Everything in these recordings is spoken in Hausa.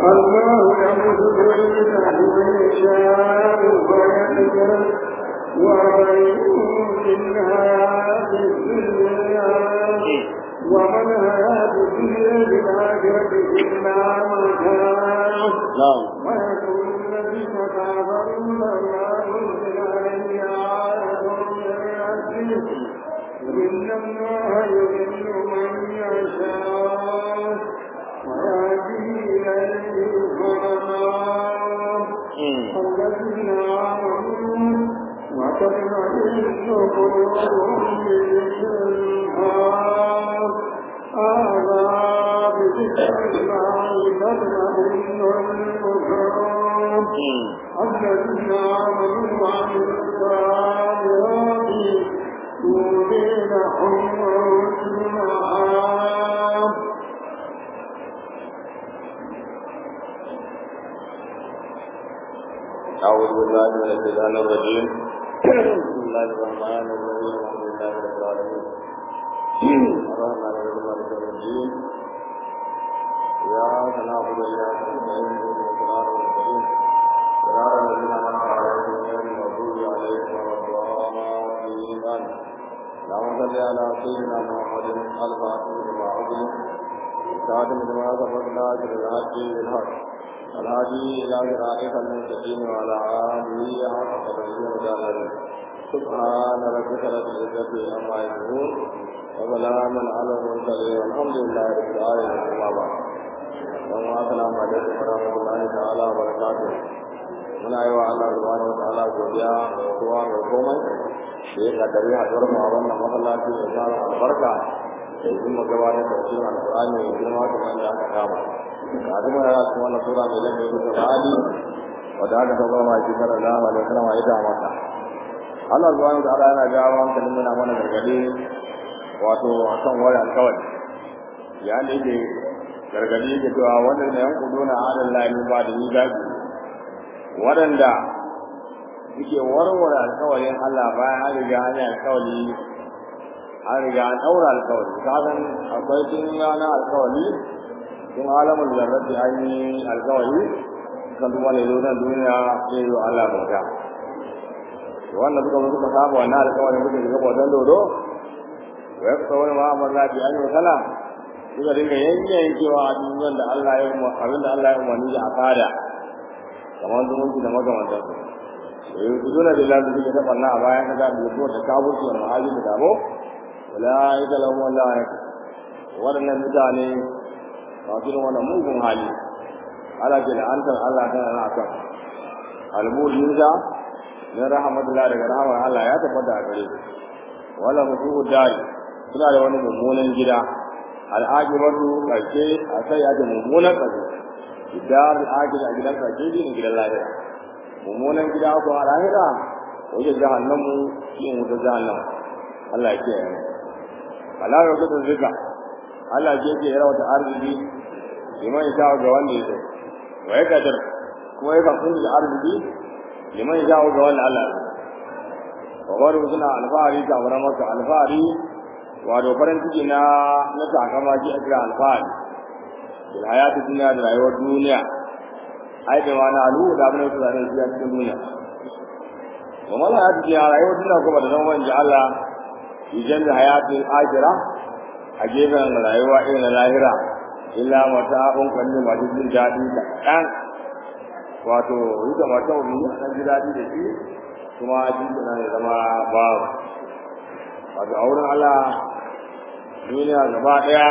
الله يمسك الرزق من يشاء ويقدر ومن منها في الدنيا ومن هاد الدنيا بالآخرة إلا متاع ويقول الذين كفروا الله أنزل علي آية من ربه إن الله يضل من يشاء ويهدي إليه الظلمات الذين آمنوا وتطمئن قلوبهم بذكر الله ألا بذكر الله تطمئن القلوب الذين آمنوا وعملوا الصالحات يؤمنهم المعاد. أعوذ بالله من الشيطان الرجيم. بسم الله الرحمن الرحيم. الحمد لله رب العالمين. الرحمن الرحيم مالك يوم الدين. إياك نعبد وإياك نستعين اهدنا الصراط المستقيم صراط الذين أنعمت عليهم غير المغضوب عليهم ولا الضالين. اللهم صل على سيدنا محمد الفاتح لما أغلق والخاتم لما سبق ناصر الحق بالحق الهادي إلى صراطك المستقيم وعلى آله حق قدره ومقداره. سبحان ربك رب العزة عما يصفون وسلام على المرسلين والحمد لله رب العالمين. أما بعد السلام عليكم ورحمة الله تعالى وبركاته. muna yi wa Allah subhanahu wa ta'ala godiya kowa mai komai da ya kaddare haɗuwar mu a wannan masallaci da tsara albarka da yi mu gabatar da tafsirin alƙur'ani mai girma kamar da aka kama. Kafin mu yara cikin wannan sura mai lafiya da Qur'ani wadda aka saba ma shekara da Allah da sallama ya da mata. Allah subhanahu wa ta'ala yana jawo hankalin muna mana gargaɗi wato akan wani alƙawari. Ya ne ke gargaɗi ke cewa wannan ne yankuduna adallahi ba da ni gaji waɗanda suke warware alkawarin Allah bayan an riga an yi alkawari an riga an ɗaura alkawari kasan akwai tun rana alkawari tun alamun zarrafi an yi alkawari kan kuma ne zo nan duniya sai yi Allah bauta wanda suka saba wannan alkawarin suka shiga bautan dodo wa ya kusa wani ma'amar zafi an yi wasala suka dinga yankewa a duniyan da Allah ya umarni da a fada kamar zumunci da makamantar su yanzu suna da lafi suke taɓa na a bayan ka zaɓi ko da kabuci da mahaji da damo wala yi da lamu wala ya waɗannan mutane masu yin wannan mugun hali ala ke da antar Allah tana na kan albul yuza na rahmatullah daga rahmar Allah ya tabbata a gare su wala musu dari suna da wani mummunan gida al'ajibatu karshe a sai ya da mummunan karshe idar al-ajil a gidan karshe ne gidan lahira mummunan gida ko a lahira wajen jahannamu yin wuta jahannam Allah ya kiyaye Allah ya kusa zika Allah ya ke yara wata arziki liman ya ga wanda ya so wa ya kadar kuma ya kan kunji arziki liman ya ga wanda Allah wa wani suna alfahari ta wurin maka alfahari wato farin ciki na sakamaki a kira alfahari bil hayati dunya da rayuwar duniya ai da wani alu da abin da zai yi cikin duniya wa mala hayati dunya rayuwar duniya kuma da zama inji Allah idan da hayati ajira a gefen rayuwa irin lahira illa mata abun kalli ma duk jin dadi da kan wato ita mata wani san ji dadi da shi kuma shi ne zama babu wato auren Allah duniya gaba daya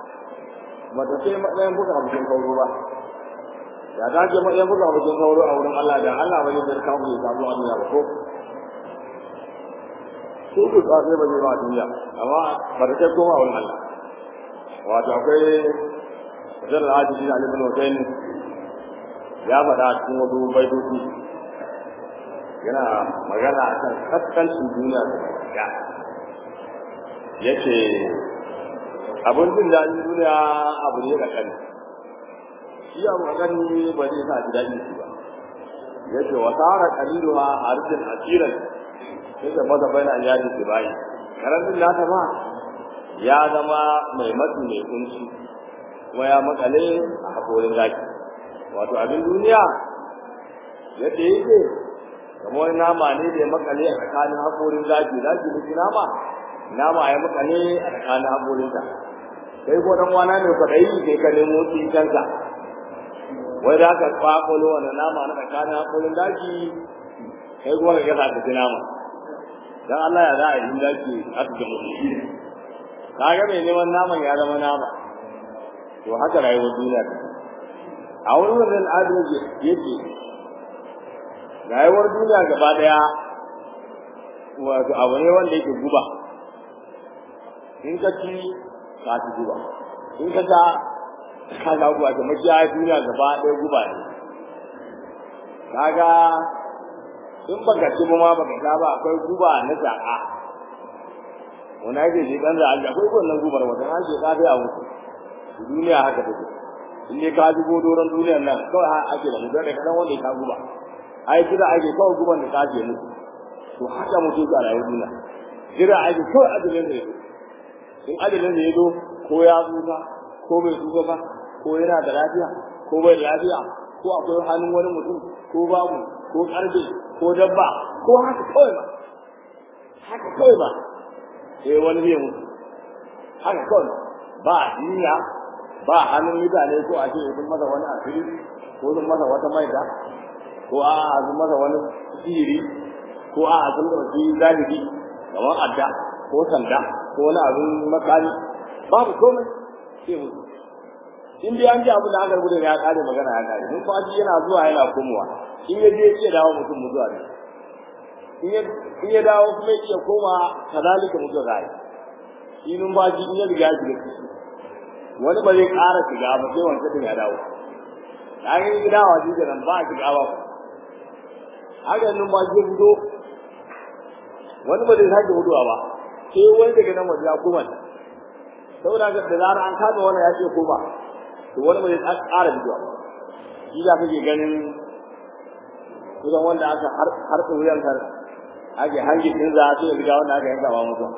ba ta sai matsayin buga abokin kauro ba ya ta ce matsayin buga abokin kauro a wurin Allah da Allah ba zai zai kawo ya samu a duniya ba ko su ku tsafe ba zai ba a duniya amma ba ta sai koma a wurin Allah wato akwai wajen al'ajibi na alibin hussein ya faɗa a cikin wasu baitoci yana magana a kan kaskancin duniya da ya ce abin jin daɗin duniya abu ne da kani shi abu a kani ba zai sa ji daɗin shi ba ya ce wa tsara kalilu a harshen asiran sai da maza bai na yaji su bayi karamin nata ba ya zama mai matsi mai kunci kuma ya makale a haƙorin zaki wato abin duniya yadda yake kamar wani nama ne da ya makale a tsakanin haƙorin zaki ne nama ya makale a tsakanin haƙorinta sai ko dan wana ne kwaɗayi sai ka nemo kanka wai da ka kwakwalo wani nama na tsakanin haƙorin zaki kai kuma ka gasa ka ci nama dan Allah ya za a yi zaki aka ga mutum kaga mai neman naman ya zama nama to haka rayuwar duniya a wani wannan adalci yake rayuwar duniya gaba daya wato abu ne wanda yake guba in ka ci ka ci guba in ka ta ka ga guba ta makiya duniya gaba daya guba ne kaga in baka ci ma baka ta ba akwai guba na saka wani ake shi dan da akwai wannan gubar wata an ce ka a wuce duniya haka take in ne ka ji godoron duniyar nan kawai ake da mu da kadan wanda ya guba ai kira ake kawai guban da kaje mu to haka mutum ka rayu duniya kira ake kawai ajalin da yake in ajalin da yake ko ya tsufa ko bai tsufa ba ko yana da lafiya ko bai da lafiya ko akwai hannun wani mutum ko babu ko karfe ko dabba ko haka kawai ba sai wani zai mutu haka kawai ba duniya ba hannun mutane ko a ce sun masa wani asiri ko sun masa wata maida ko a sun masa wani sihiri ko a sun ɗauki zahiri kamar adda ko sanda ko wani abin makami babu komai sai mutu in dai an ji abin da aka rubuta ya kare magana ya kare mun faji yana zuwa yana komowa in ya je ya dawo mutum mutuwa ne in ya dawo kuma ya koma kazalika mutuwa zai shi nun faji in ya riga shi wani ba zai ƙara shiga ba sai wancan din ya dawo an yi gidawa shi da nan ba a shiga ba haka nun ba shi fito wani ba zai sake fitowa ba sai wani daga nan waje ya koma saboda ga da zarar an kada wani ya ce koma to wani ba zai ƙara fitowa shi da kake ganin kusan wanda aka har wuyan kar ake hangi din za a ce riga wanda aka yanka ba mutuwa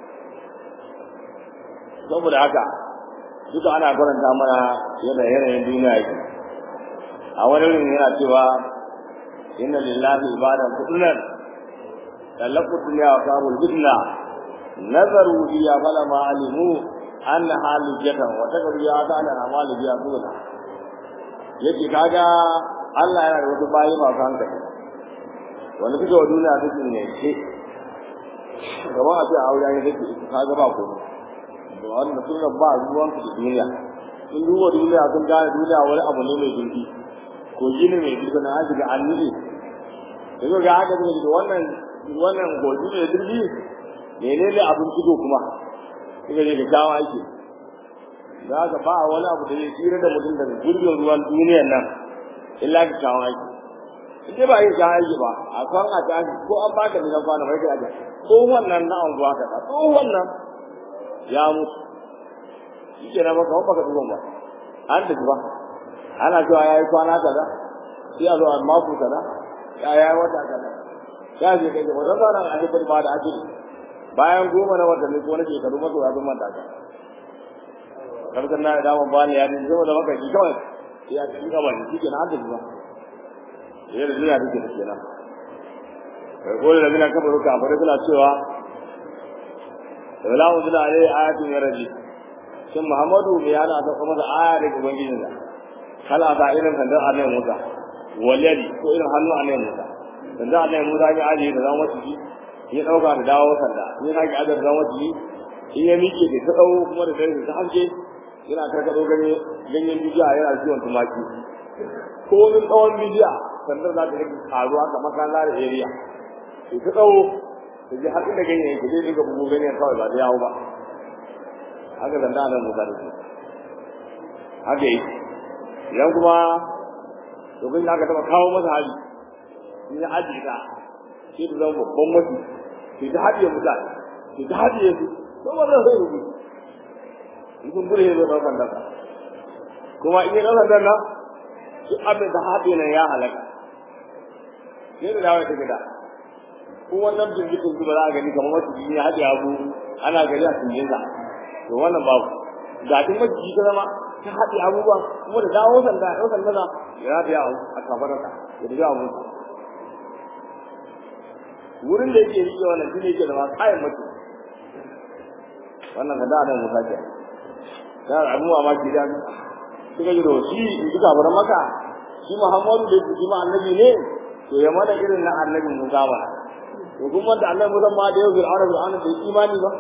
saboda haka duka ana karanta mana yanayin duniya yake a wani wurin yana cewa inna lillahi ibadan kudunan talaqqu dunya wa qabul bidna nazaru biya falama alimu anna halu jatan wa takriya kana amalu biya duna yake kaga Allah yana da wasu bayi masu hankali wanda suke wa duniya take ne ce gaba a ce a aure ne take kaga ba komai da wanda sun ba ruwan su da duniya sun duba duniya sun gane duniya wani abu ne mai zurfi ko gini mai zurfi na an shiga an nufi yanzu ga haka ne da wannan goji mai zurfi menene abin shigo kuma suka je da kyawa ake za ka ba wani abu da zai tsira da mutum daga gurbin ruwan duniyar nan illa ka kyawa ake ita ba yin kyawa ake ba a kan a tashi ko an baka ne na kwana mai kai ko wannan na anguwa ka ko wannan ya mutu shi ke na maka wanda ka duban ba an tafi ba ana cewa ya yi kwana kaza sai a zo a mako kaza ya yi wata kaza ya je kai da wata ranar a haifar ba da ajiyar bayan 10 na watanni ko na shekaru masu ya zo manta ka karkar na da damar bani ya ne zama da maka shi kawai ya ci gaba ne shi ke na an tafi ba ya da duniya take da kenan kai ko da mina kafa ruka bare suna cewa wala wuzila alai ayatun yarji shin muhammadu bai yana ta kuma da aya daga ubangiji da kala ta irin kan da annabi Musa waliyadi ko irin hannu annabi Musa dan da annabi Musa ya aje da zama shi ya dauka da dawo sanda ya sake aje da zama shi in ya miƙe da ta dawo kuma da dare ta hanke yana karkado ganyen bijiya yana ciwon tumaki ko min tsawon bijiya sandar za ta rike karuwa kamar kan lare area ta dawo da ji har inda ganyen yake zai dinga bugu ganyen kawai ba da yawo ba haka zanda nan Musa da shi haka yi idan kuma lokacin da aka taba kawo masa hali in ya ajiye ta shi da zama babban mutu sai ta haɗiye mutane sai ta haɗiye su don ba zai rubu in kun bure ya zo ɗaukan dasa kuma in yi ɗaukan dasa su abin da haɗe nan ya halaka sai da dawo ta gida ko wannan bincikin su ba za a gani kamar wata jini haɗe abu ana gari a cikin sa to wannan babu ga tun maciji ta zama ta haɗe abubuwa kuma da dawo sanda ya sanda da ya biya a kafarka ya biya abu wurin da yake rike wannan shine yake da ma kayan mutum wannan da da Musa ke da abuwa ma ki da suka yi roshi duka bar maka shi Muhammadu da shi ma annabi ne to ya mana irin na annabi Musa ba to kuma da annabi Musa ma da yau Fir'auna da imani ba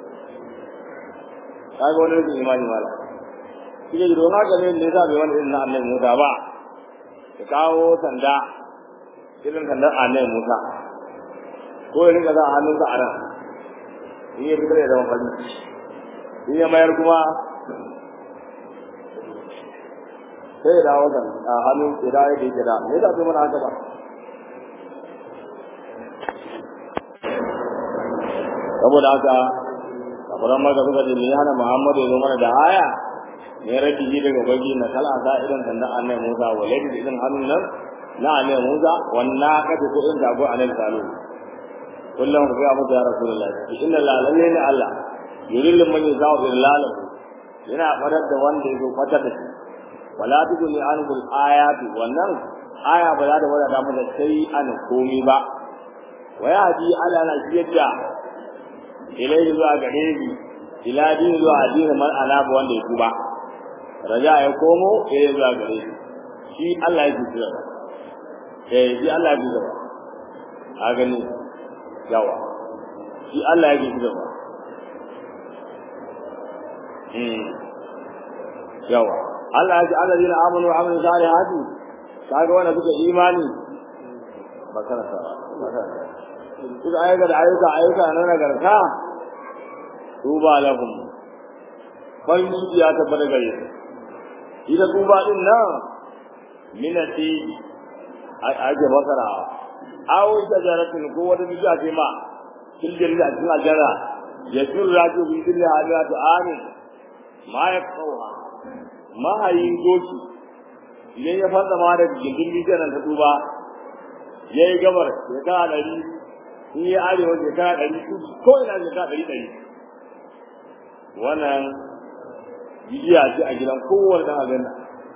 kaga wani da imani mala shi ne don haka ne da bai wani irin na annabi Musa ba ya kawo sanda irin sandar annabi Musa ko ya riga za a hannunsa a nan in ya fitar da zama fari in ya mayar kuma sai ya dawo kan a hannun ya dawo da yake da me yasa bai mana haka ba saboda haka kafaran maka suka ce me hana Muhammadu ya zo mana da aya ne rabi shi daga bagi na kala ta irin sandan annabi Musa walai da irin hannun nan na annabi Musa wannan kada ko in dago annabi Salihu kullum ku ga mutu ya Rasulullah inna la ilaha Allah yurillu man yasau bil lalahu yana fadar da wanda yake fatar da shi wala tudni anul ayati wannan aya ba za ta wada da mu da sai an komi ba waya ji ala na shiyya ilai zuwa gare shi ila din zuwa addini man alaba wanda yake ba raja ya komo ilai zuwa gare shi Allah yake tsira shi Allah yake tsira a gani yawa shi Allah yake tsira yawa Allah ya ji alladina amanu wa amilu salihati kaga wanda suka imani bakara suka ayyuka na nagarta tuba lahum farin ciki ya tabbata gare su ita tuba din nan minati ake basara aw shajaratin ko wata bishiya ce ma cikin da cikin aljanna ya turra ji bi kulli halatu amin ma yaqwa mahayin doki idan ya fada ma da gindin bishiyar ta tuba yayi gabar ya ka dari in yi arewa ya ka dari ko ina ya ka dari wannan bidiya ce a gidan kowanne dan aljanna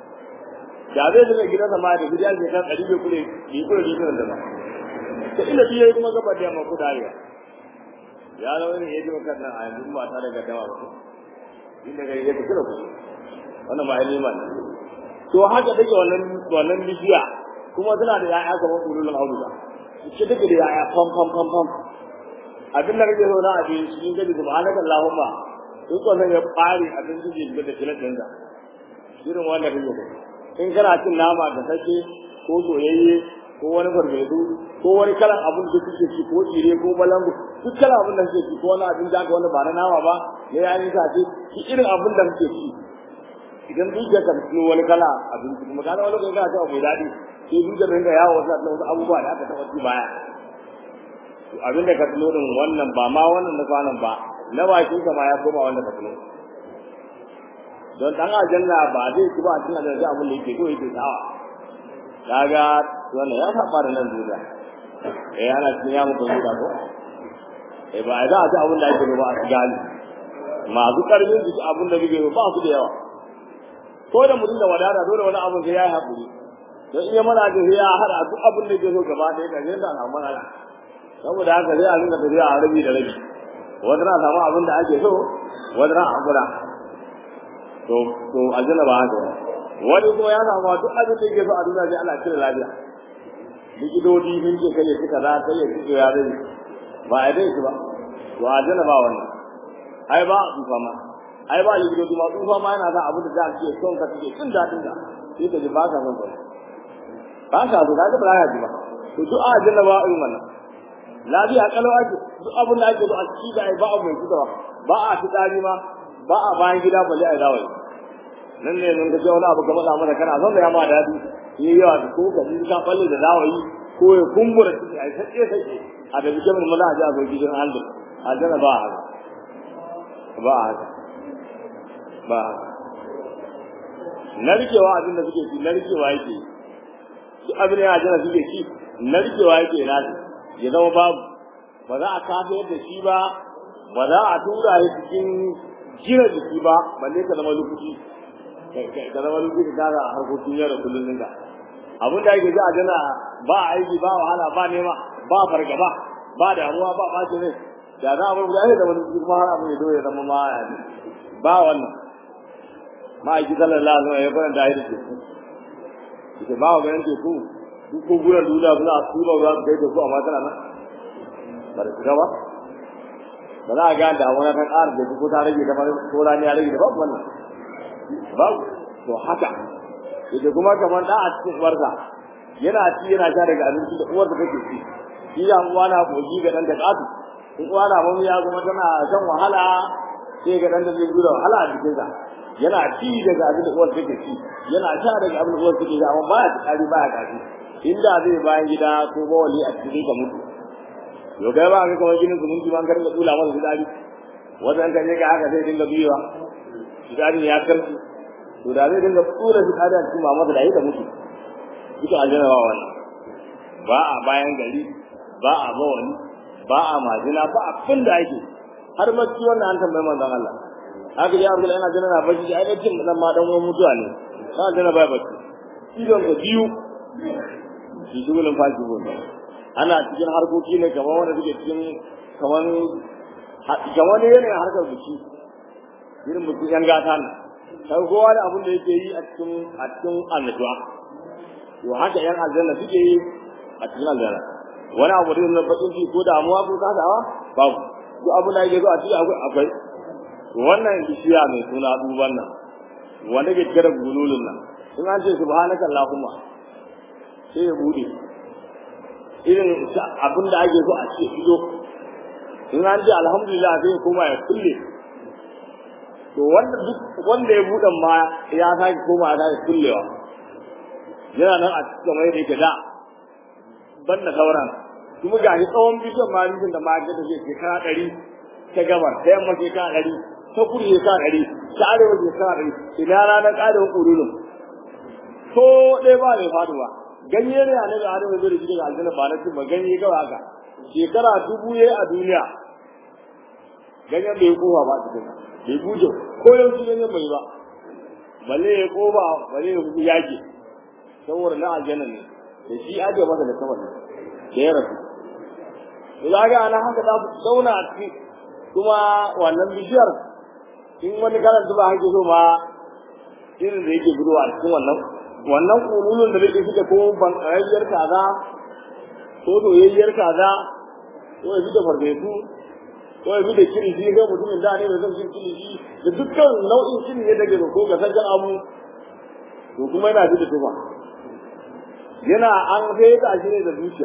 da zai daga gidansa ma da bidiya ce kan dari bai kure gidan da ba to ina biye kuma gaba da ma kudariya ya lawo ne yaji maka nan a yanzu ba ta daga dawa ba inda ga yake kira ku wannan ba ilimi ba to haka take wannan bidiya kuma tana da yaya kamar ulul auduga ce take da yaya pam abin da kake so na abin shi ga subhanaka allahumma in ko zan ya fari abin da ke da kiran dinka irin wanda kake so in kana cin nama da sake ko soyayye ko wani farfesu ko wani kalan abin da kake ci ko tsire ko balangu duk kalan abin da kake ci ko wani abin da ka wanda ba na nama ba ne yayin sa ce ki irin abin da kake ci idan duka ka tuno wani kala abin kuma kana wani kai ka ta mai dadi sai duka ringa yawo wasu abubuwa da aka taba ci baya abin da ka tuno din wannan ba ma wannan na kwanan ba na bakin ka ma ya koma wanda ka tuno don dan aljanna ba zai ci ba cin da abin da yake so yake tsawa kaga wannan ya saba da nan duniya ana cin ya mutu da ko ba za a ci abin da yake ba a gali masu karfin jiki abin da bige ba su da yawa ko da mutum da wadata dole wani abin sai ya yi haƙuri don iya mana da ya hada duk abin da ke so gaba ɗaya da zai da samu mana saboda haka sai a rinka tafiya a rabi da rabi wanda na samu abin da ake so wanda na haƙura to aljanna ba haka wani kuma ya samu duk abin da ke so a duniya sai Allah cire lafiya likitoci sun ce kai ya ci kaza kai ya ci ya zai ba a dai shi ba to aljanna ba wannan ai ba a tufa ma ai ba likitoci ma tufa ma yana da abin da za a ce son ka take jin daɗin da sai ka ji ba ka son ba ka so ka ga ba ya ji ba to duk aljanna ba irin wannan lafiya kalau ake duk abin da ake so a ci da ai ba abu mai cutarwa ba a fitsari ma ba a bayan gida balle a dawo nan ne mun ga wani abu kamar da mana kana son da ya ma dadi yi yawa da ko ka ji ka balle da dawayi ko ya kumbura shi ai sai a da bikin mun a ji a zo gidan Allah aljanna ba ba narkewa abin da suke ci narkewa yake shi abin da aljanna suke ci narkewa yake na ya zama babu ba za a kafa yadda shi ba ba za a tura shi cikin gina jiki ba balle ka zama lokaci ka zama lokaci da a harkokin yau da kullum ɗinka abin da ake ji a jana ba aiki ba wahala ba nema ba fargaba ba damuwa ba ɓaci ne da za a bar guda da wani kuma har abu ya zo ya zama ma ba wannan ma'aiki sallallahu alaihi wasallam ya fara da ayi teku ita ba ga yanke ku duk ko guran duniya suna tura ruwa su kai da su amma tana nan ba da shiga ba ba za a ga da wani kan ƙara da ko ta rage da ko rani ya rage da babu wannan babu to haka ita kuma kamar da a cikin uwarsa yana ci yana sha daga abinci da uwarsa take ci shi ya uwa na kogi ga dan da ƙatu in uwa na mamu ya kuma tana shan wahala sai ga dan da zai gura wahala a cikin sa yana ci daga abin da uwarsa take ci yana sha daga abin da uwarsa take sha amma baya tsari baya kafi inda zai bayan gida ko bawali a cikin ka mutu to kai ba ga kuma ginin zumunci ban ka dinga tula masa fitsari wajen kan je ka haka sai dinga biyewa fitsari ya karfi to da zai dinga tsura fitsari a cikin mamasa da yi da mutu duka aljanna ba wannan ba a bayan gari ba a bawani ba a majina ba a fin da ake har mace wannan an tambayi manzon Allah haka ya Abdullah yana jana na bacci ai cin dan ma dan uwan mutuwa ne ka jana ba bacci idon ka biyu shi dole fashi wannan ana cikin harkoki ne kamar wanda suke cikin kamar ne yana harkar biki irin biki yan gata ne sai kowa da abin da yake yi a cikin annabawa to haka yan aljanna suke yi a cikin aljanna wani abu da na bakin ci ko damuwa ko kadawa babu duk abin da yake zo a cikin akwai wannan bishiya mai suna duban nan wanda ke kira gululun nan in an ce subhanaka allahumma sai ya bude irin abin da ake so a ce ido in an ce alhamdulillah sai kuma ya kulle to wanda ya buɗe ma ya sake koma ya sake kullewa yana nan a cikin mai da yake da banda sauran kuma ga shi tsawon bishiyar ma bishiyar da ma ga da shekara 100 ta gabar ta yamma shekara 100 ta kudu shekara 100 ta arewa shekara 100 ina ranar ƙarin ƙurulun ko ɗaya ba mai faduwa ganye ne a nabi adamu zai rigi daga aljanna ba na cin ba ganye kawai haka shekara 1000 yayi a duniya ganyen bai kowa ba cikin bai buje ko yanzu ganyen bai ba balle ya koba balle ya kuma yake saboda na aljanna ne da shi aje masa da kamar da ya rasu to zaga ana haka da su zauna a cikin kuma wannan bishiyar in wani karan ba hake so ma irin da yake guduwa a cikin wannan kululun da zai fita ko ban ayyar kaza ko doyayyar kaza ko ya fita farfesu ko ya fita kirishi ga mutumin da ne da zan cin kirishi da dukkan nau'in cin ne da gaba ko gasajen abu to kuma yana fita tufa yana an feta shi ne da zuciya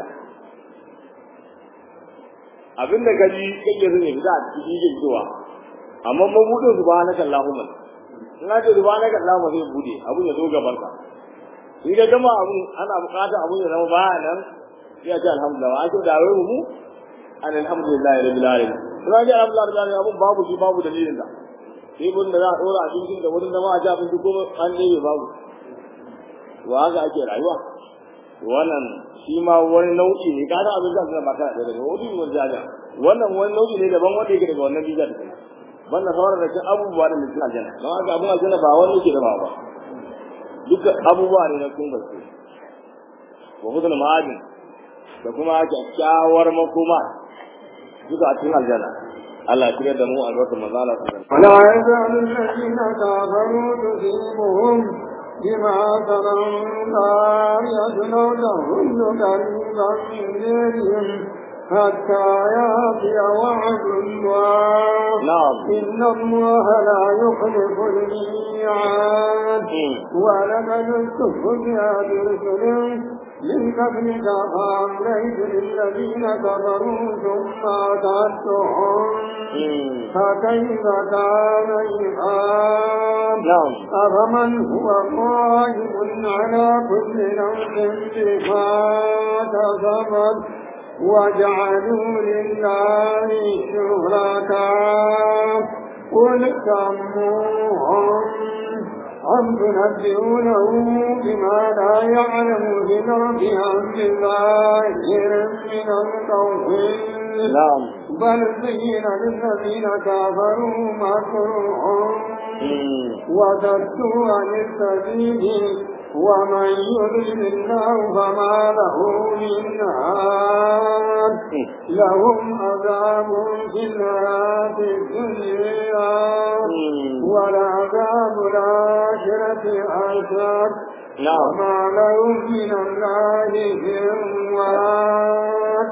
abinda gari kake zane fita a cikin yake zuwa amma mabudin subhanaka allahumma ina ce subhanaka allahumma zai bude abun ya zo gaban ka in ga gama abun ana bukata abun ya zama baya nan sai ya ce alhamdulillah a ce da wai mu alhamdulillah rabbil alamin kuma ga alhamdulillah rabbil alamin abun babu shi babu dalilin da sai bun da za a dora a cikin da wurin zama a ji abin ko an ne babu wa haka ake rayuwa wannan shi ma wani nau'i ne kada abin da zai maka da daga wani wajaja wannan wani nau'i ne daban wanda yake daga wannan bija da kai wannan sauran da abubuwa da mutum aljanna don haka abun aljanna ba wani yake da ba duka abubuwa ne na kun gaske wa hudun ma'adin da kuma kyakkyawar makoma duka a cikin aljanna Allah ya da mu albarkar manzo Allah sallallahu alaihi wasallam wala ya'lamu alladhina kafaru tusibuhum بما ترون يجنونهن قريبا من ديرهم حتى يأتي وعد الله إن الله لا يخلف الميعاد ولقد استهزئ برسل من قبلك فأمليت للذين كفروا ثم أتتهم فكيف كان عقاب أفمن هو قائم على كل نفس بما كسبت وجعلوا لله شركاء قل سموهم أم تنبئونه بما لا يعلم في الأرض أم بظاهر من القول بل زين للذين كفروا مكرهم وصدوا عن السبيل ومن يضلل الله فما له من هاد لهم عذاب في الحياة الدنيا ولعذاب الآخرة أشد وما لهم من الله من واق.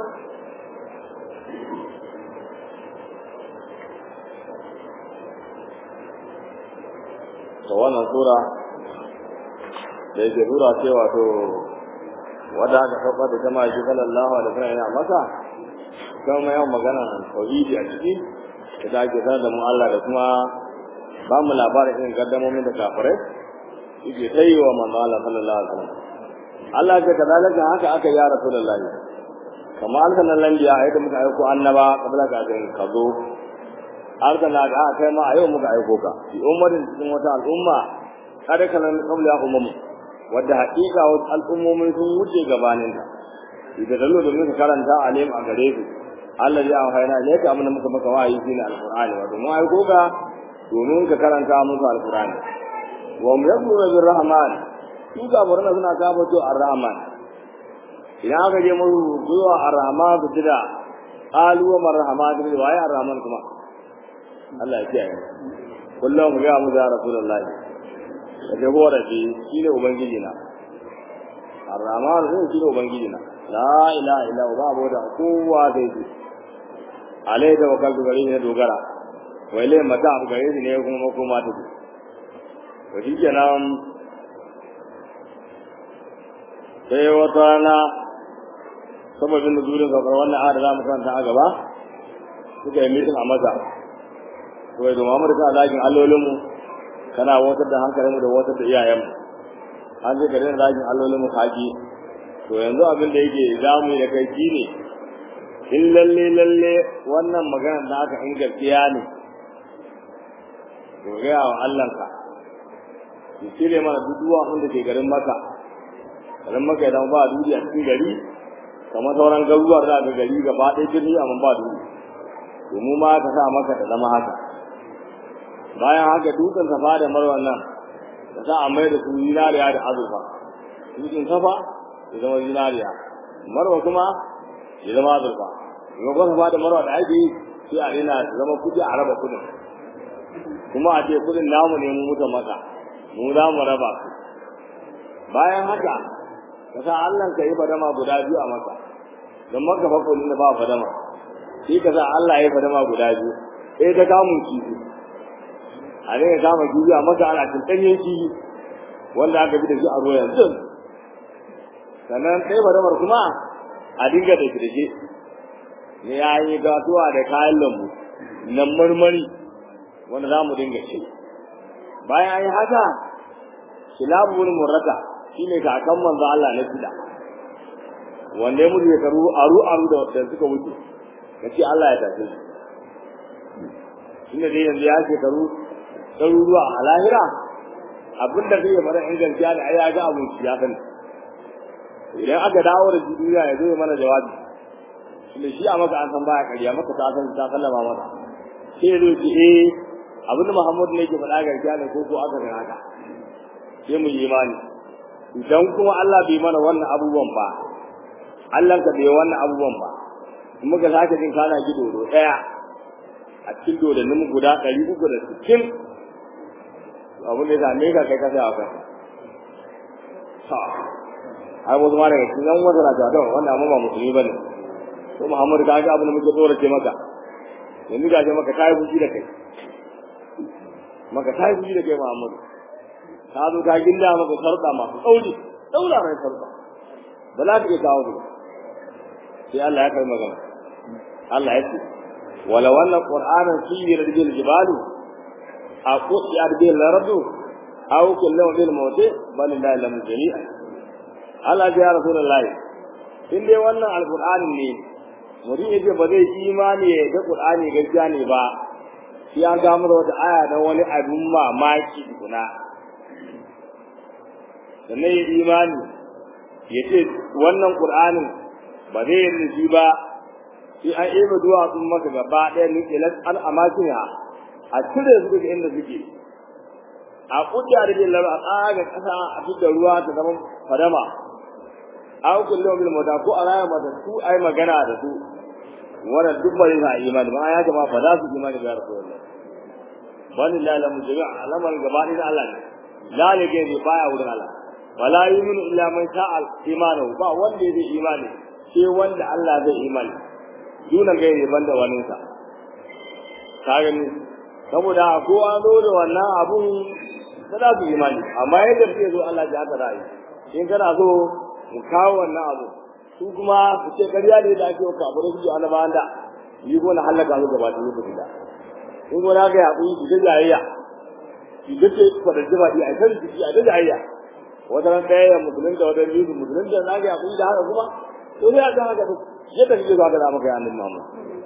wannan sura da yake sura ce wato wadda aka saukar da jama'a shi sallallahu alaihi wasallam yana masa kuma yawan magana tauhidi a ciki da ake sanar da mu Allah da kuma ba mu labarin irin gaddamomin da kafirai yake ta yi wa manzo Allah sallallahu alaihi wasallam. Allah ya kadalaka haka aka ya rasulullahi kamar alkanan lambiya yadda muka aiko annaba kabla ka ga kazo alkana ga kai ma ayo muka aiko ka fi ummatin cikin wata al'umma kada kalan kabla ya ummu wadda haƙiƙa wasu al'ummomin sun wuce gabanin ta idan dallo da muka karanta alim a gare su Allah ya haina ne ka amana muka maka wahayi shine alqur'ani wato mu aiko ka domin ka karanta musu alqur'ani wa hum yakfuruna birrahman su ga murna suna kafato arrahman idan aka je mu zuwa arrahman su da qalu wa marhaman da waye arrahman kuma Allah ya kiyaye kullum ga mu da rasulullahi da gora ji shine ubangiji na arrahman shine ubangiji na la ilaha illa huwa babu da kowa dai alai da wakal gari ne dogara wai lai mata abu gare ne kuma makoma ta to shi kenan sai wata rana sababin nuzurin saukar wannan ayar za mu karanta a gaba suka yi mitin a maza to yadda Muhammad ka zagin allolinmu kana watar da hankalinmu da watar da iyayenmu an ce ka daina zagin allolinmu kaji to yanzu abin da yake zamu yi da kai shine in lalle wannan magana da aka in gaskiya ne to ga wa Allahnka ki cire mana duduwa wanda ke garin Makka idan ba duniya cikin gari kamar sauran garuruwa da ga gari gaba ɗaya birni amma ba duniya to mu ma ka sa maka ta zama haka bayan haka dutsen Safa da Marwa nan da za a mai da su zinariya da azurfa dutsen Safa ya zama zinariya Marwa kuma ya zama azurfa kuma Safa da Marwa da ake yi sai a rena zama kudi a raba kudin kuma a ce kudin namu ne mu muka maka mu za mu raba su bayan haka ka sa Allah ka yi fadama guda biyu a maka don maka fa kullun da ba fadama shi ka sa Allah ya fadama guda biyu sai ta kamun kifi a ne ka kama kifi a maka ana tantanyen kifi wanda aka bi da shi a ruwa yanzu sannan sai fadamar kuma a dinga da kirje ne ya yi gatuwa da kayan lambu nan marmari wanda za mu dinga ci bayan an yi haka kilabun murrata shine kakan manzo Allah na fida wanda ya mutu shekaru aru da suka wuce kace Allah ya tafi shine dai yanzu ya shekaru ɗaruruwa a lahira abinda zai fara inganta da ai ya ga abun ya kan idan aka dawo da duniya ya zo mana jawabi shine shi a maka an san baya kariya maka ta san ta sallama masa sai ya zo ki abinda Muhammad ne ke faɗa gaskiya ne ko aka ga haka sai mu yi imani idan kuma Allah bai mana wannan abubuwan ba Allah ka bai wannan abubuwan ba kuma ga sake jin kana gido daya a cikin dodannin guda 360 abin da zame ka kai ka sai aka ha ai wasu ma daga cikin wanda na da wannan amma ba musulmi bane ko Muhammad ka ga abin da muke tsora ce maka yanzu ga maka kai fushi da kai maka kai fushi da kai Muhammad ka zo ka ginda maka sarka masu tsauri daura mai sarka ba za ka kawo ba sai Allah ya kai magana Allah ya ce wala wannan qur'anan sirr bil jibalu aqus ya bil ardu aw kullu bil mawt bal la lam jami'a Allah ya rasulullahi in dai wannan alqur'ani ne mutum yace ba zai imani da qur'ani gaskiya ne ba sai an ga mu da wata aya da wani abun mamaki kuna sannan ya imani ya ce wannan ƙur'anin ba zai yi nufi ba sai an eba duwatsun maka gaba ɗaya nuke al'amakin a cire su daga inda suke a kudda da billah a tsaga kasa a fitar ruwa ta zama fadama aw kullu bil mota ko alaya mata su ai magana da su wannan duk bai sa imani ba ya jama'a fa za su imani da rasulullah bani la la mujma alaman gabani da Allah ne lalike ne baya wurin Allah wala yu'minu illa man sha'a imanu ba wanda zai imani sai wanda Allah zai imani dunan gairi banda wani sa ka gani saboda ko an zo da wannan abun ba za su imani amma yadda suke zo Allah ya haka ra'ayi in kana so mu kawo wannan abu su kuma su ce ƙarya ne da ake ka abu da su annabawan da yi gona halaka su gaba da yi da in gona ga yaƙi su da jayayya su da ce kwadanci ba a kan su a da jayayya wata ran ɗaya ya musulun da wata biyu musulun da na ga yaƙi da haka kuma to sai a ga haka duk yadda kike zuwa ga da maka yanin mamu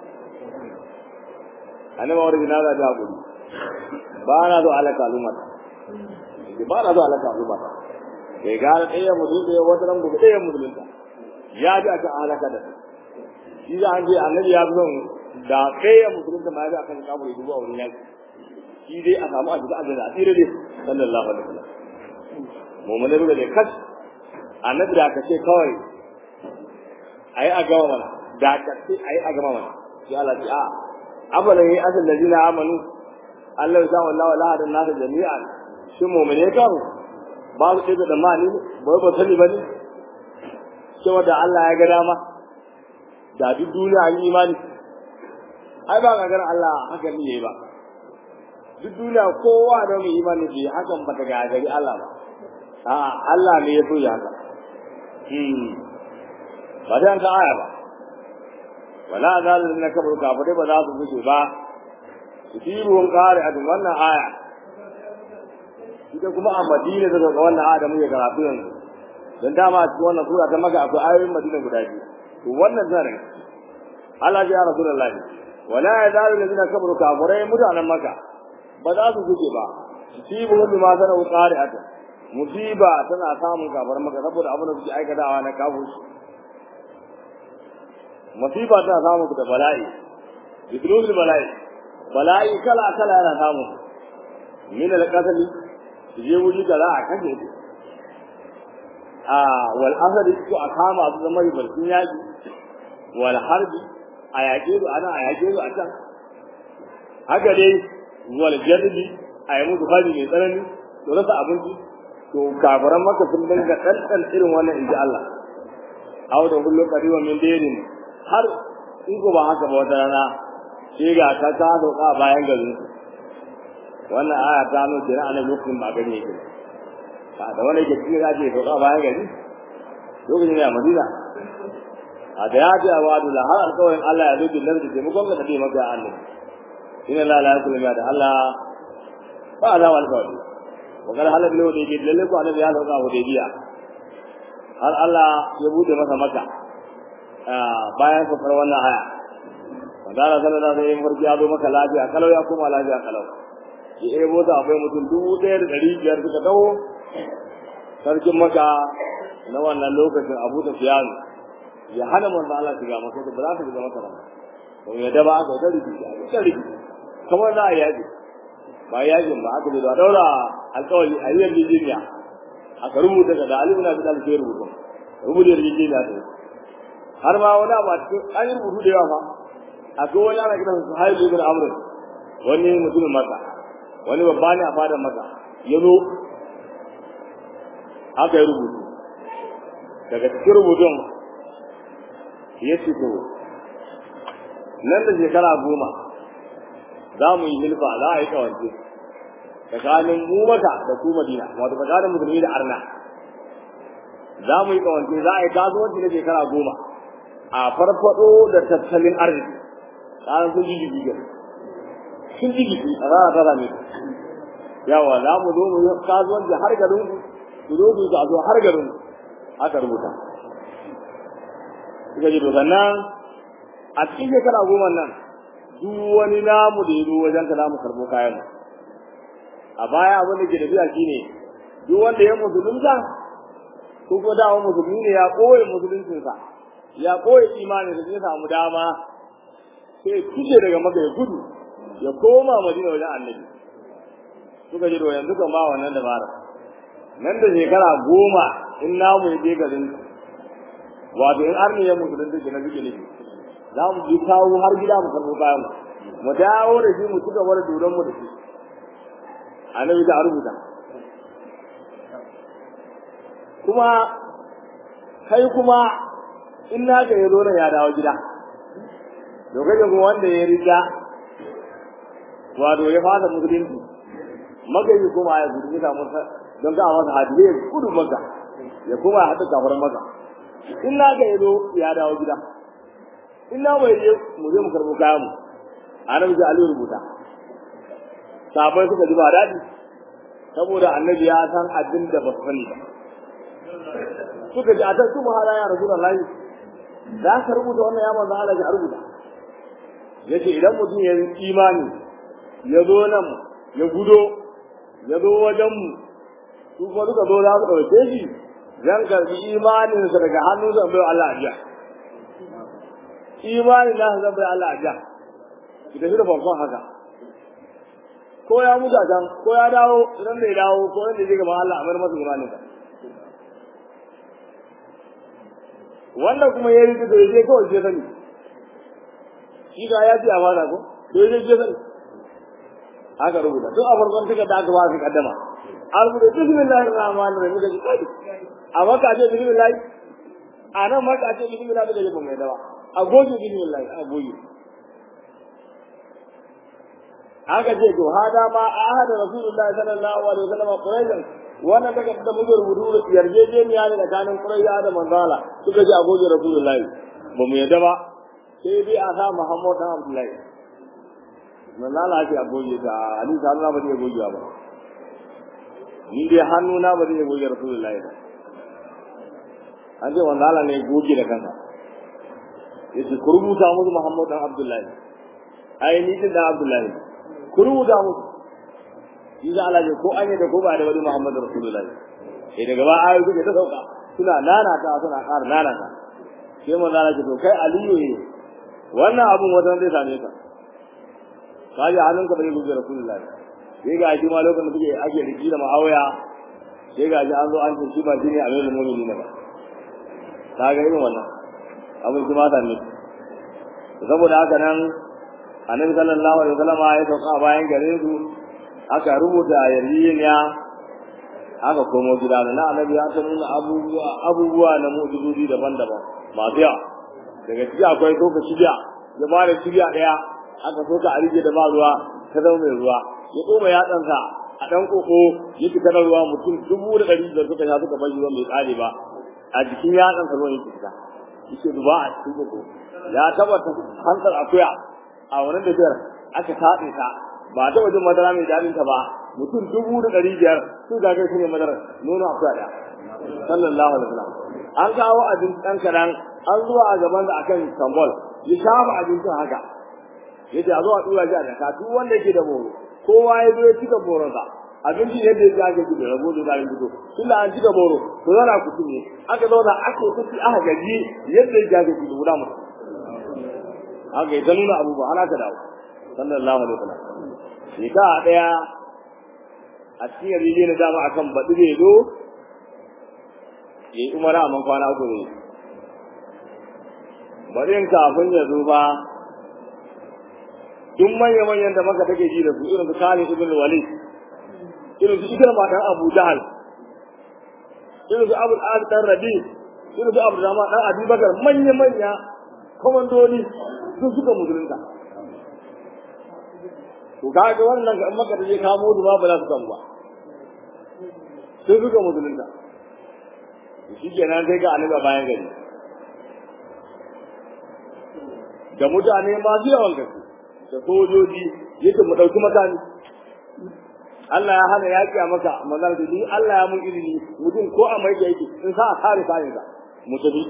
annabawa wani na ga haƙuri ba na zo alaka al'ummata ba na zo alaka al'ummata kai gara ɗaya musulun da wata ran gobe ɗaya musulunta ya ji aka halaka da shi za a je annabi ya zo da ɗaya musulunta ma ya ji akan kaburi dubu a wurin yaki shi dai a samu a shiga aljanna a tsira dai sallallahu alaihi wasallam mu'mini ruga da kash annabi da aka ce kawai ayi a gama mana da aka ce ayi a gama mana sai Allah ya a abala yi asal ladina amanu Allah ya sa wallahi la hadan nasu jami'an shi mu'mini kan ba su da mali ba sani bane cewa da Allah ya ga dama da duk duniya an yi imani ai ba ga Allah haka ne yayi ba duk duniya kowa da mai imani bi hakan bata ga gari Allah ba a Allah ne ya so ya haka ba dan ka aya ba wala zalil na kabur kafire ba za su fice ba sirrun qari a wannan aya ita kuma a Madina da ga wannan aya da muke karatu yanzu dan dama a cikin wannan sura ta maka akwai ayoyin Madina guda biyu to wannan zare Allah ya Rasulullahi wala yazalu alladhina kafaru kafirai mutanen maka ba za su guje ba musibu wanda ma sana qari'ata musiba tana samun kafirai maka saboda abin da suke aikatawa na kafirci musiba tana samun da bala'i bidrul bala'i kala kala yana samu min al-qatl je wuri da za a kaje wal asadi ko a kama su zama ribalcin yaƙi wal harbi a yaƙe su ana a yaƙe su a can haka dai wal jarbi a yi musu fari mai tsanani to rasa abinci to kafaran maka sun dinga ɗanɗan irin wannan inji Allah aw da kullu qariwa min dinin har in ko ba haka ba wata rana sai ga ta doka bayan garin wannan aya ta nuna kenan anan lokacin ba gani yake da wani ke cikin zaje to ka bayan gari lokacin ne a Madina a da ya ji awadu la har alƙawarin Allah ya zo da nan da mu gonga da bai maka Allah inna la la ilaha da Allah ba da wal kawai wakar halal ne da yake lalle ko annabi ya dauka hudaybiya har Allah ya bude masa maka bayan safar wannan aya wadara sallallahu alaihi wasallam farki ya zo maka lafiya kalau ya koma lafiya kalau ya ebo da akwai mutum 1500 suka dawo sarkin maka na wannan lokacin Abu Sufyan ya hana manzo Allah shiga maka da ba za ka shiga maka ba to ya da ba aka da riki kamar da yaji ba yaji ba aka da daura alƙawari a yayin Nigeria aka rubuta da Ali ibn Abi Talib sai rubuta Nigeria to har ma wani ba cikin an rubutu da yawa fa akwai wani ana kiran su Haili ibn Amr wani mutumin Makka wani babba ne a fadan Makka yazo aka yi rubutu daga cikin rubutun ya ce to nan da shekara 10 za mu yi hilfa za a yi kawance tsakanin mu Makka da ku Madina wato tsakanin musulmi da arna za mu yi kawance za a yi kasuwanci na shekara 10 a farfado da tattalin arziki tsarin sun jijigi gari sun jijigi a rana ta zame yawa za mu zo mu yi kasuwanci har garin ku zo ku zo har garin aka rubuta suka ji sannan a cikin shekara 10 nan duk wani namu da ya zo wajen ka za mu karɓo kayan a baya abin da ke tafiya shine duk wanda ya musulunta ko ko dawo musulmi ne ya koyi musuluncinsa ya koyi imani da zai samu dama sai kuje daga Makka ya gudu ya koma Madina wajen Annabi suka ji to yanzu kan ba wannan dabara nan da shekara 10 in namu ya je garin wato in arni ya musulun da na bige ne za mu ji kawo har gida mu karɓo kayan mu dawo da shi mu cika wani duran mu da shi annabi da rubuta kuma kai kuma in na ga yazo nan ya dawo gida lokacin kuma wanda ya riga wato ya fada musulunci magayi kuma ya gudu da musa don ga masa hadire gudu maka ya kuma hada kafar maka in na ga yazo ya dawo gida in na bai je mu je mu karbo kayan mu annabi da Ali rubuta sabai suka ji ba dadi saboda annabi ya san abin da ba su sani ba suka ji a ta su muhala ya rasulullahi za ka rubuta wannan ya manzo Allah ya rubuta yace idan mutum ya yi imani ya zo nan ya gudo ya zo wajen mu su kuma duka zo za su ɗauke shi zan karɓi imaninsa daga hannunsa bai Allah ajiya imanin na zan bai Allah ajiya ki tafi da babban haka ko ya mutu a can ko ya dawo idan bai dawo ko yadda zai gaba Allah a bar masa imaninsa wanda kuma ya rike da yake kawai je sani shi ga ya ji amana ko to je je sani aka rubuta duk a farkon tuka da aka ba su kaddama an rubuta bismillahir rahmanir rahim da kai amma ka ce bismillah anan ma ka ce bismillah da ke mai dawa a goge bismillah a goge aka ce to hada ma ahada rasulullahi sallallahu alaihi wasallam quraish wannan daga da muke rubutu yarjejeniya ne tsakanin quraish da manzala suka ji a goge rasulullahi ba mu yadda ba sai dai a sa muhammad dan abdullahi manzala ce a goge ta ali sallallahu ba zai goge ba ni dai hannu na ba zai goge rasulullahi ba an ce manzala ne goge da kansa yace ku rubuta musu muhammad dan abdullahi ai ni da abdullahi ku rubuta musu shi za Allah ko an yi da ko ba da wani Muhammadu Rasulullahi sai daga ba ayoyi suke ta sauka suna nanata suna ƙara nanata sai mun zana ce to kai Aliyu ne wannan abun wajen zai same ka kaji hannunka bai gudu Rasulullahi sai ga shi ma lokacin da suke ake riki da Muawiya sai ga shi an zo an ce shi ba shi ne amirul mu'minin ba ta ga irin wannan abun shi ma ta ne saboda haka nan annabi sallallahu alaihi wasallam ya sauka bayan gare su aka rubuta yarjejeniya aka komo gida da annabi ya ta nuna abubuwa na mu'jizozi daban-daban masu yawa daga ciki akwai soka cibiya ya fara cibiya daya aka soka a rige da ba ruwa ta zama mai ruwa ya koma ya tsansa a dan koko ya fita da ruwa mutum 1,500 suka sha suka bar ruwa mai tsare ba a jikin ya tsansa ruwan ya fita yake duba a cikin koko ya tabbata hankal akuya a wannan da biyar aka taɗe ta ba ta wajen madara mai daɗin ta ba mutum 500 su ga kai ne madara nono a kuɗa sallallahu alaihi wasallam an kawo abin ɗan kaɗan an zuwa a gaban da akan tambol ya shafa abincin haka yace a zo a tura shi a jaka duk wanda yake da boro kowa ya zo ya cika boronsa abincin yadda ya ake gudu rabo da zarin gudu tunda an cika boro to zana ku tunye aka zauna aka kuci aka gaji yadda ya ake gudu guda mutum haka ya nuna abubuwa ana ka dawo sallallahu alaihi wasallam shika daya a cikin yarije na dama akan baɗi zai zo ya yi umara a man kwana uku ne bari in kafin ya zo ba duk manya-manyan da maka take ji da su irin su Khalid ibn Walid irin su Ikrama dan Abu Jahl irin su Abu al dan Rabi irin su Abu Rahman dan Abi Bakar manya-manya komandoni sun suka musulunta to kaga wannan ga maka da je kamo su ba za su samu ba sun suka musulunta shi kenan sai ga annabi bayan gari da mutane masu yawan gaske da sojoji yake mu dauki makami Allah ya hana yaki a maka manzal da ni Allah ya mun izini mutum ko a mai yake in sa a kare kayan sa mutabi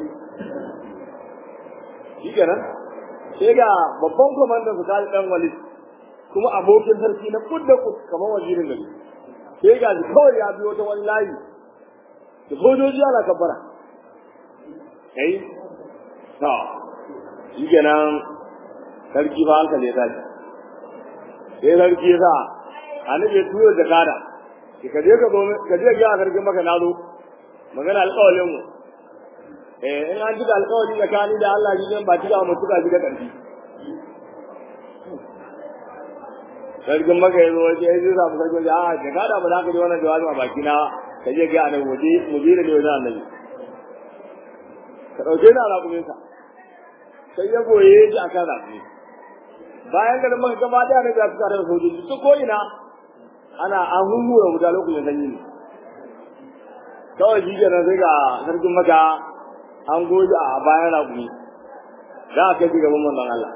shi kenan sai ga babban komandan su Khalid dan Walid kuma abokin sarki na kudda kamar wazirin gari sai ga kawai ya biyo ta wani layi da sojoji ana kabbara kai to shi kenan sarki ba hankali ya tashi sai sarki ya sa annabi ya tuyo da kada ka je ga gargin maka na zo magana alƙawarin mu in an jika alƙawari tsakani da Allah shi ne ba cika mu tuka shi da ƙarfi gargin maka ya zo waje ya zai samu sarkin da a ka kada ba za ka ji wannan jawabi a baki na ka je ga annabi waje mu bi da ne wajen annabi ka ɗauke ni a raƙuminsa sai ya goye shi a kan raƙumi bayan garin maka gaba ɗaya ne da suka da sojoji su ko ina ana an hummura wuta lokacin sanyi ne kawai shi kenan sai ga sarkin maka an goje a bayan raƙumi za a kai gaban manzon Allah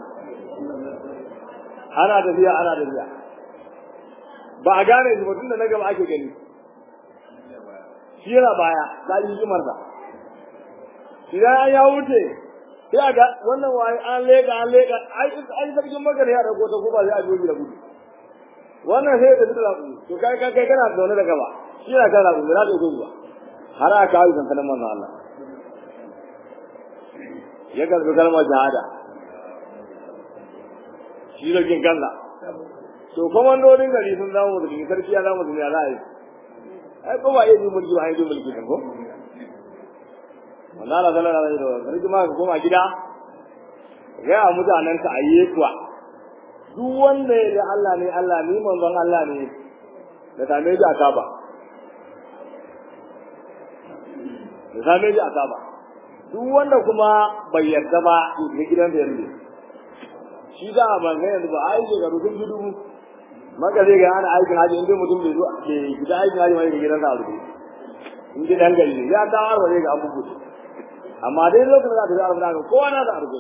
ana tafiya ba a gane shi ba tun da na gaba ake gani shi yana baya ta yi hikimarsa idan ya wuce sai a ga wannan waye an leka ai sarkin maka ya rago ta kuma sai a joji da gudu wannan sai da dukkan ku to kai kana zaune da gaba shi yana kana ku da zai gudu har aka yi sansanin manzon Allah ya karbi kalmar shahada shi da kin kansa to komandodin gari sun zama musulmi sarki ya zama musulmi a ra'ayi ai ko ba yi mulki ba yi mulki kan ko wannan Allah sallallahu alaihi wasallam sarki ma ka koma gida ga mutanen ka ayyuka duk wanda ya da Allah ne Allah ni manzon Allah ne da same ji akaba duk wanda kuma bai yarda ba ne gidan da yarda shi da ban ga yanzu ba ai ga rubun gudu maka zai ga ana aikin haji inda mutum bai zo ke gida aikin haji mai gidan sa rubu in ji dan gari ya ta harba zai ga abubuwa amma dai lokacin da za ta ga kowa na da arzo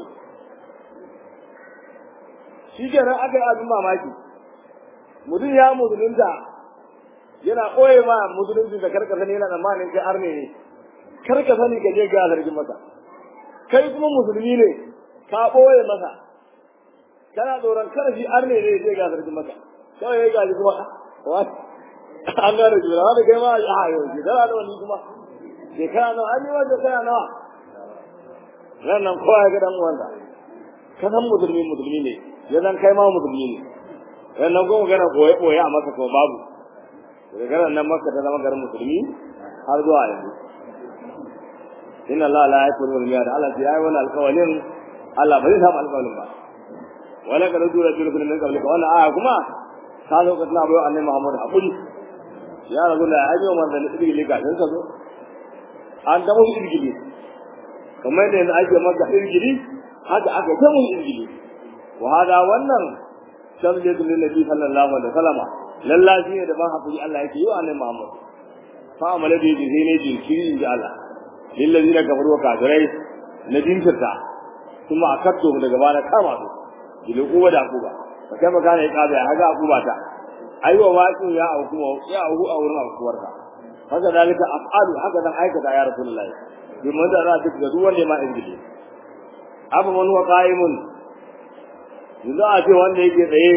shi kenan aka yi abin mamaki mutum ya musulunta yana koye ma musulunci da karkasa ne yana tsammanin kai arne ne karkasa ne ka je ga zargin masa kai kuma musulmi ne ka ɓoye masa kana tsoron karfi arne ne je ga zargin masa kawai ya gaji kuma an gane juna wanda kai ma a yau shekara nawa ni kuma shekara nawa an yi wa shekara nawa nan kowa ya ga dan uwansa ka san musulmi ne ya zan kai ma musulmi ne wannan kuma gana koye a masa ko babu daga nan maka ta zama garin musulmi har zuwa yanzu inna Allah la yakunu wal miyad Allah ya yi wani alƙawalin Allah bai samu alƙawalin ba wala ka rudu rasulun min qablika wannan aya kuma ta zo ka tana bayo annabi Muhammad hakuri ya rasul ya ajiyo manzon irgili ga dan zo an da mu irgili kamar da yanzu ake maka irgili haka aka ta mu irgili wa hada wannan sallallahu alaihi sallallahu alaihi wasallam lallahi ne da ban hakuri Allah yake yi wa annabi Muhammad fa amala da yake ne jinkiri inji Allah lillazina kafaru wa kafirai na jinkirta kuma akatto daga bana kama su bilu kuwa da kuba ba kai magana ya kaza ya haga kuba ta aiwa waƙin ya au kuma ya au a wurin akuwarka haka dalika afalu haka dan aikata ya rasulullah bi mun da ra duk da wanda ma injili abu man wa qaimun yanzu a ce wanda yake tsaye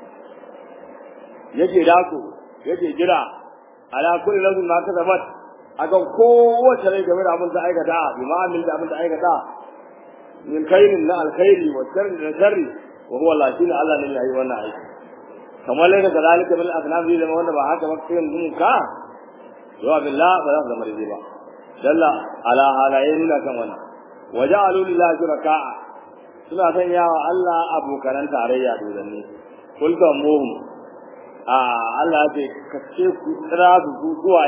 yake dako yake jira ala kulli lazim ma kasabat akan kowace rai game da abin da aikata bi ma'amil da abin da aikata min khairin la alkhairi wa sharri la sharri wa huwa la shina Allah ne yayi wannan aiki kamar lai da zalika bil asnaf da wanda ba haka ba sai mun ka wa billah ba za zama riba dalla ala halayen na kan wannan waja'alu lillahi shuraka suna sanya wa Allah abokan tarayya dodanni kullu muhum Allah ce kace ku tsira su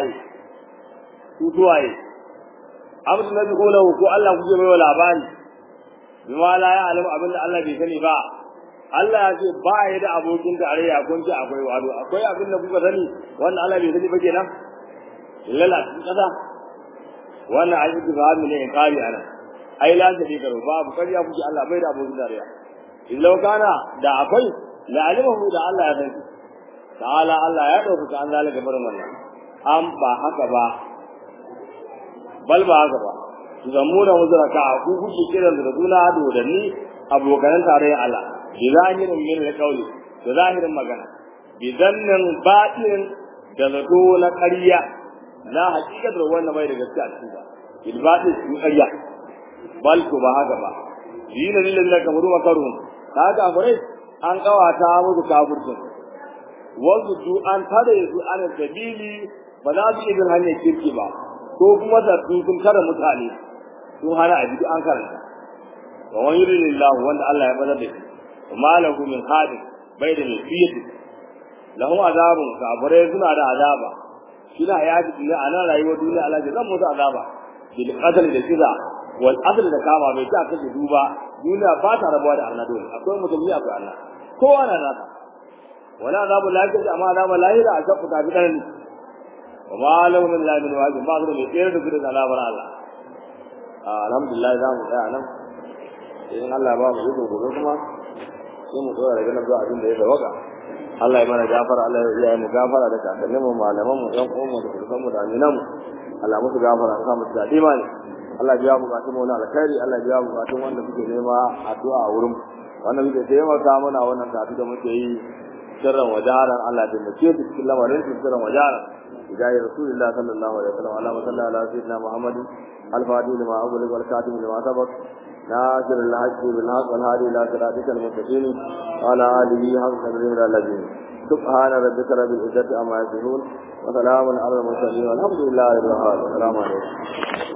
zuwaye abin da zai kula ko Allah kuje mai labari bima la ya alamu abin da Allah bai sani ba Allah ya ce ba ya da abokin tarayya kun ce akwai wado akwai abin da kuka sani wanda Allah bai sani ba kenan lalla kaza wannan ayi da ne in kari ana ai la ta dikaro babu kariya kuke Allah bai da abokin tarayya illau kana da akwai la alimahu da Allah ya sani ta'ala Allah ya dauka an zalika barin wannan am ba haka ba bal ba haka ba zamuna muzraka ku kuke kiran da juna dodanni abokan tarayya Allah bi zahirin min alqawli da zahirin magana bi zannin batin da zato na ƙarya na hakikar da wannan bai da gaskiya cikin ba bil batin su ƙarya bal ko ba haka ba dinin lillahi kafaru makarun kaga afurai an kawata musu kafircin wanzu du an tare su an sabili ba za su yi hanyar kirki ba ko kuma da sun tare mutane sun hana a jiki an karanta wa wani lillahi wanda Allah ya bazar da shi ma lahu min hadi bai da nasiyati lahu azabun kabare suna da azaba shi na ya ji a nan rayuwar duniya Allah zan mutu azaba bil qadar da kiza wal adl da kama bai ta kace duba duniya ba ta rabuwa da Allah dole akwai mutum ya akwai Allah kowa na nasa wala azabu lahi amma azabu lahi da azabu ta bidan wa ma lahu min la min wajib ba da mai tsere da gidan azabar Allah alhamdulillah za mu tsaya nan in Allah ba mu yi gobe kuma sai mu tsaya daga nan zuwa abin da ya zawaka Allah ya mana gafara Allah ya yi mu gafara da kakannin mu malaman mu ɗan uwan mu da kurkan mu da aminan mu Allah musu gafara ka mu da imani Allah ya biya bukatun mu na alkhairi Allah ya biya bukatun wanda suke nema addu'a a wurin wannan muke taimaka mana wannan tafi da muke yi sirran wajaran Allah da muke cikin lamarin sirran wajaran bidai rasulullah sallallahu alaihi wasallam Allahumma salli ala sayyidina Muhammadin al-fatih lima awwal wal khatim lima sabaq ناصر الحق بالحق والهادي الى صراطك المستقيم وعلى اله حق قدره العظيم سبحان ربك رب العزه عما يصفون وسلام على المرسلين والحمد لله رب العالمين السلام عليكم